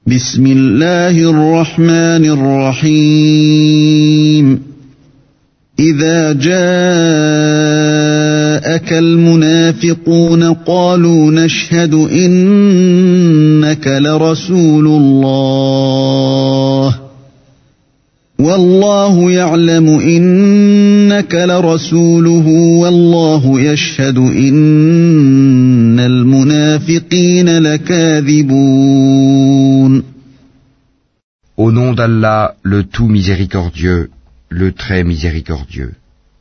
بسم الله الرحمن الرحيم إذا جاءك المنافقون قالوا نشهد إنك لرسول الله والله يعلم إنك لرسوله والله يشهد إن المنافقين لكاذبون. Au nom d'Allah, le tout miséricordieux, le très miséricordieux.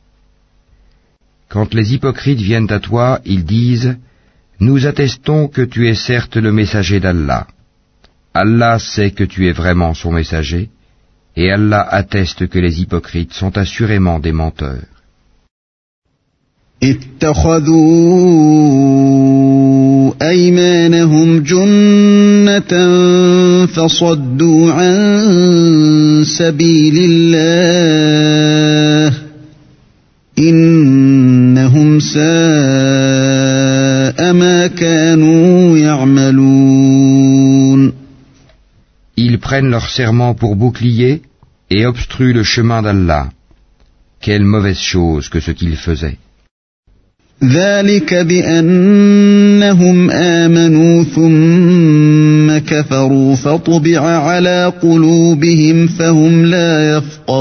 Quand les hypocrites viennent à toi, ils disent « Nous attestons que tu es certes le messager d'Allah. Allah sait que tu es vraiment son messager, et Allah atteste que les hypocrites sont assurément des menteurs. » اتخذوا أيمانهم جنة فصدوا عن سبيل الله إنهم ساء ما كانوا يعملون. Ils prennent leur serment pour bouclier et obstruent le chemin d'Allah. Quelle mauvaise chose que ce qu'ils faisaient. ذلك بأنهم آمنوا ثم كفروا فطبع على قلوبهم فهم لا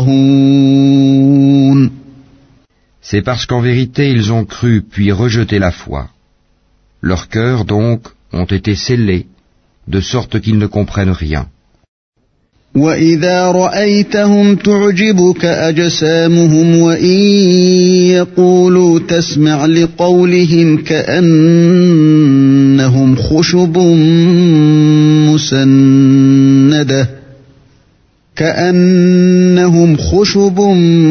يفقهون. C'est parce qu'en vérité ils ont cru puis rejeté la foi. Leurs cœurs donc ont été scellés, de sorte qu'ils ne comprennent rien. وَإِذَا رَأَيْتَهُمْ تُعْجِبُكَ أَجْسَامُهُمْ وَإِنْ يَقُولُوا تَسْمَعْ لِقَوْلِهِمْ كَأَنَّهُمْ خُشُبٌ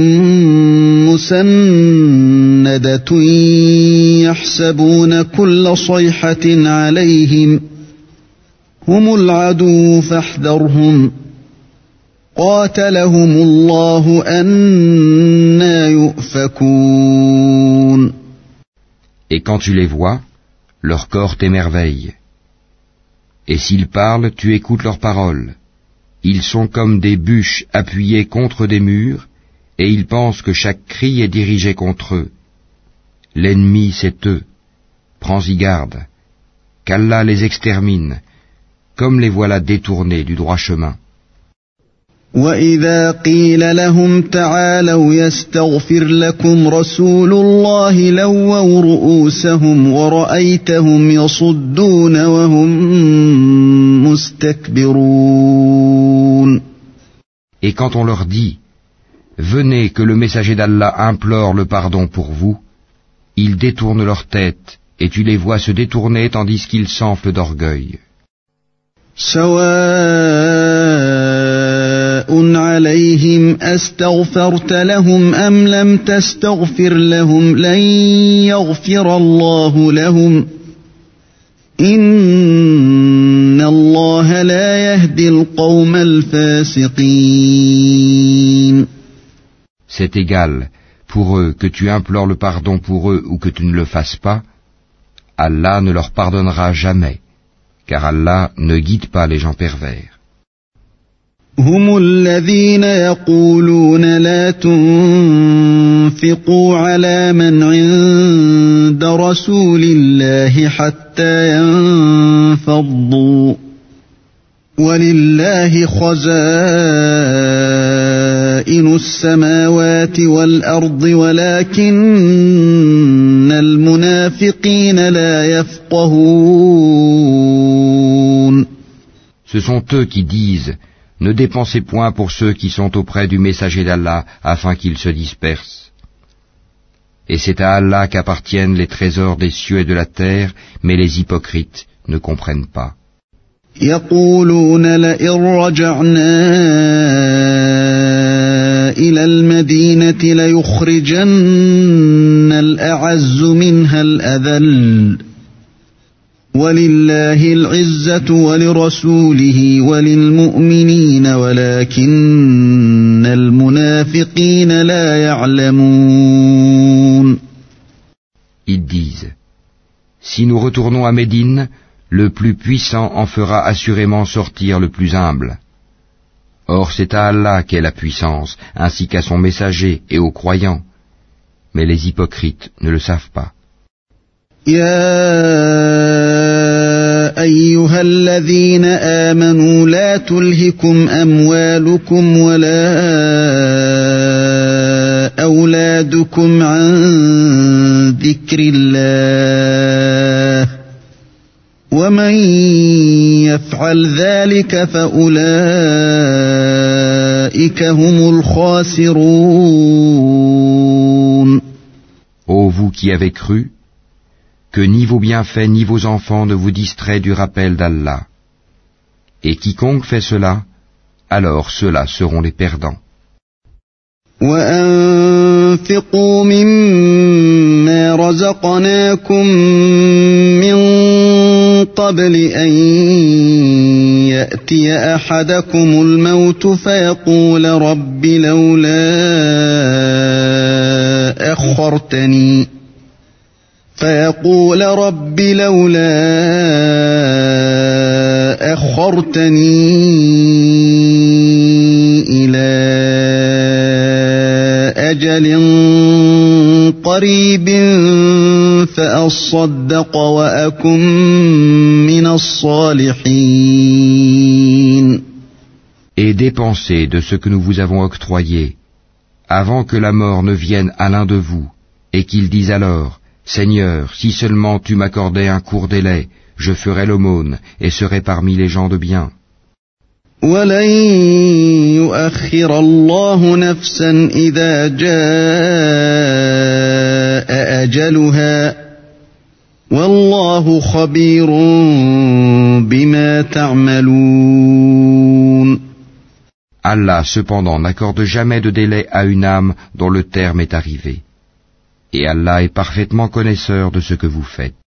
مُّسَنَّدَةٌ يَحْسَبُونَ كُلَّ صَيْحَةٍ عَلَيْهِمْ هُمُ الْعَدُوُّ فَاحْذَرْهُمْ قاتلهم الله أنى يؤفكون. Et quand tu les vois, leur corps t'émerveille. Et s'ils parlent, tu écoutes leurs paroles. Ils sont comme des bûches appuyées contre des murs, et ils pensent que chaque cri est dirigé contre eux. L'ennemi, c'est eux. Prends-y garde. Qu'Allah les extermine, comme les voilà détournés du droit chemin. وَإِذَا قِيلَ لَهُمْ تَعَالَوْا يَسْتَغْفِرْ لَكُمْ رَسُولُ اللَّهِ لَوَّوْا رُؤُوسَهُمْ وَرَأَيْتَهُمْ يَصُدُّونَ وَهُمْ مُسْتَكْبِرُونَ. Et quand on leur dit « Venez que le messager d'Allah implore le pardon pour vous », ils détournent leur tête et tu les vois se détourner tandis qu'ils s'enflent d'orgueil. عليهم أستغفرت لهم أم لم تستغفر لهم لن يغفر الله لهم إن الله لا يهدي القوم الفاسقين. C'est égal pour eux que tu implores le pardon pour eux ou que tu ne le fasses pas, Allah ne leur pardonnera jamais, car Allah ne guide pas les gens pervers. هم الذين يقولون لا تنفقوا على من عند رسول الله حتى ينفضوا ولله خزائن السماوات والأرض ولكن المنافقين لا يفقهون. Ce sont eux qui disent « Ne dépensez point pour ceux qui sont auprès du messager d'Allah afin qu'ils se dispersent. » Et c'est à Allah qu'appartiennent les trésors des cieux et de la terre, mais les hypocrites ne comprennent pas. يقولون لئن رجعنا إلى المدينة ليخرجن الأعز منها الأذل ولله العزة ولرسوله وللمؤمنين ولكن المنافقين لا يعلمون. Ils disent, si nous retournons à Médine, le plus puissant en fera assurément sortir le plus humble. Or c'est à Allah qu'est la puissance, ainsi qu'à son messager et aux croyants. Mais les hypocrites ne le savent pas. يا أيها الذين آمنوا لا تلهكم أموالكم ولا أولادكم عن ذكر الله ومن يفعل ذلك فأولئك هم الخاسرون. Ô vous qui avez cru, que ni vos bienfaits ni vos enfants ne vous distraient du rappel d'Allah. Et quiconque fait cela, alors ceux-là seront les perdants. وأنفقوا مما رزقناكم من قبل أن يأتي أحدكم الموت فيقول رب لولا أخرتني إلى أجل قريب فأصدق وأكن من الصالحين. Et dépensez de ce que nous vous avons octroyé, avant que la mort ne vienne à l'un de vous, et qu'il dise alors, Seigneur, si seulement tu m'accordais un court délai, je ferais l'aumône et serais parmi les gens de bien. وَلَن يُؤَخِّرَ اللَّهُ نَفْسًا إِذَا جَاءَ أَجَلُهَا وَاللَّهُ خَبِيرٌ بِمَا تَعْمَلُونَ. Allah, cependant, n'accorde jamais de délai à une âme dont le terme est arrivé. Et Allah est parfaitement connaisseur de ce que vous faites.